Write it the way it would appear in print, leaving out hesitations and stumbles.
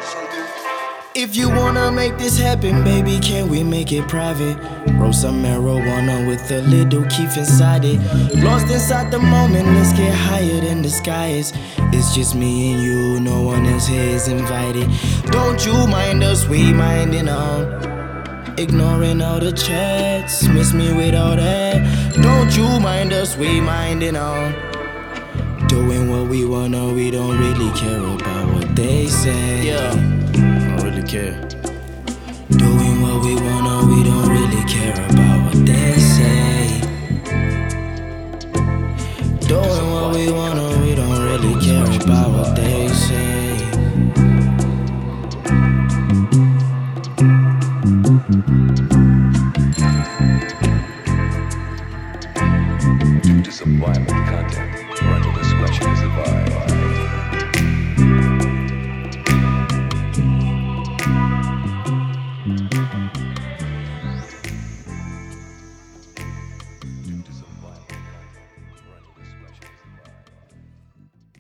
If you wanna make this happen, baby, can we make it private? Roll some marijuana with a little Keef inside it. Lost inside the moment, let's get higher than the skies. It's just me and you, no one else here is invited. Don't you mind us, we minding on. Ignoring all the chats, miss me with all that. Don't you mind us, we minding on. Doing what we wanna, we don't really care about what they say. Yeah, I don't really care. Doing what we wanna, we don't really care about what they say. Doing what we wanna, we don't really care about what they say. Due to some violent content, parental discretion is advised.